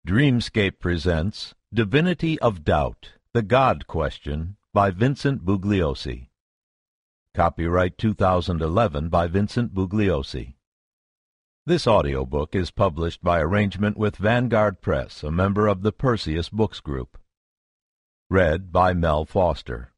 Dreamscape presents Divinity of Doubt, The God Question by Vincent Bugliosi. Copyright 2011 by Vincent Bugliosi. This audiobook is published by arrangement with Vanguard Press, a member of the Perseus Books Group. Read by Mel Foster.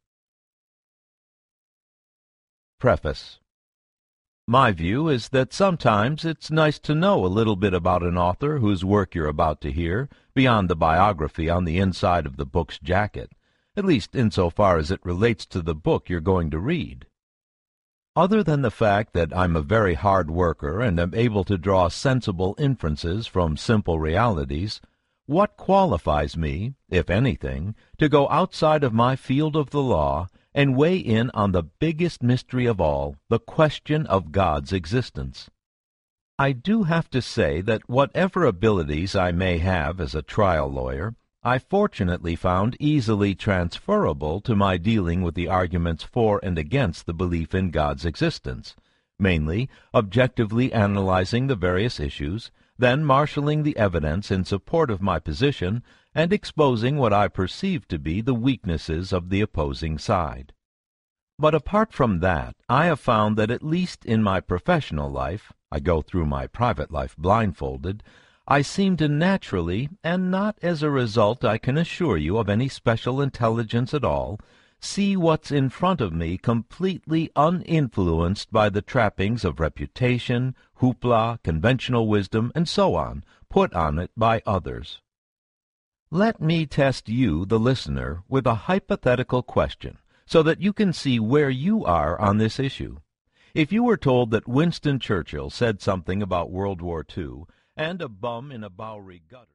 Preface. My view is that sometimes it's nice to know a little bit about an author whose work you're about to hear, beyond the biography on the inside of the book's jacket, at least insofar as it relates to the book you're going to read. Other than the fact that I'm a very hard worker and am able to draw sensible inferences from simple realities, what qualifies me, if anything, to go outside of my field of the law and weigh in on the biggest mystery of all, the question of God's existence? I do have to say that whatever abilities I may have as a trial lawyer, I fortunately found easily transferable to my dealing with the arguments for and against the belief in God's existence, mainly objectively analyzing the various issues, then marshaling the evidence in support of my position, and exposing what I perceived to be the weaknesses of the opposing side. But apart from that, I have found that at least in my professional life, I go through my private life blindfolded, I seem to naturally, and not as a result I can assure you of any special intelligence at all, see what's in front of me completely uninfluenced by the trappings of reputation, hoopla, conventional wisdom, and so on, put on it by others. Let me test you, the listener, with a hypothetical question, so that you can see where you are on this issue. If you were told that Winston Churchill said something about World War II and a bum in a Bowery gutter,